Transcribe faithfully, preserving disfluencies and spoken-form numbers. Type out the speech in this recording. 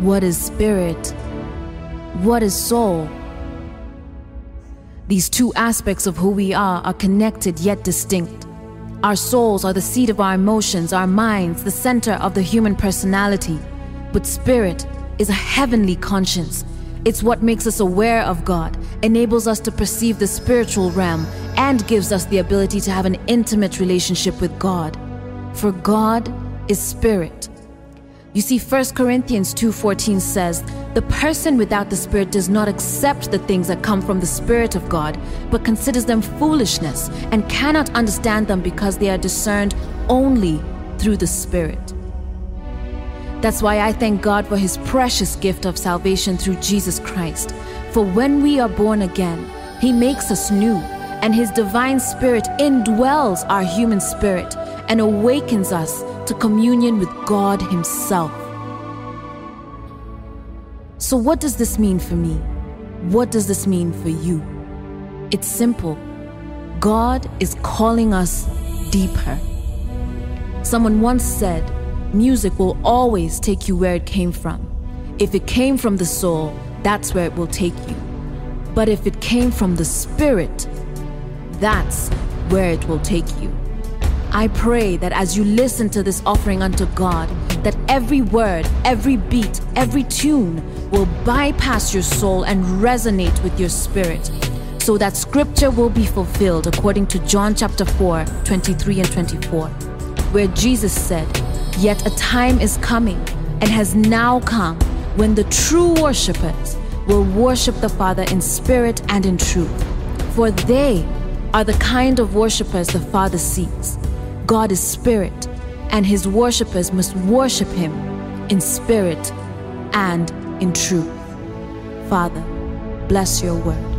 What is spirit? What is soul? These two aspects of who we are are connected yet distinct. Our souls are the seat of our emotions, our minds, the center of the human personality. But spirit is a heavenly conscience. It's what makes us aware of God, enables us to perceive the spiritual realm, and gives us the ability to have an intimate relationship with God. For God is spirit. You see, First Corinthians two fourteen says, "The person without the Spirit does not accept the things that come from the Spirit of God, but considers them foolishness and cannot understand them because they are discerned only through the Spirit." That's why I thank God for His precious gift of salvation through Jesus Christ. For when we are born again, He makes us new, and His divine Spirit indwells our human spirit and awakens us to communion with God Himself. So what does this mean for me? What does this mean for you? It's simple. God is calling us deeper. Someone once said, music will always take you where it came from. If it came from the soul, that's where it will take you. But if it came from the Spirit, that's where it will take you. I pray that as you listen to this offering unto God, that every word, every beat, every tune will bypass your soul and resonate with your spirit, so that scripture will be fulfilled according to John chapter four, twenty-three and twenty-four, where Jesus said, "Yet a time is coming and has now come when the true worshipers will worship the Father in spirit and in truth, for they are the kind of worshipers the Father seeks. God is spirit, and His worshipers must worship Him in spirit and in truth." Father, bless your word.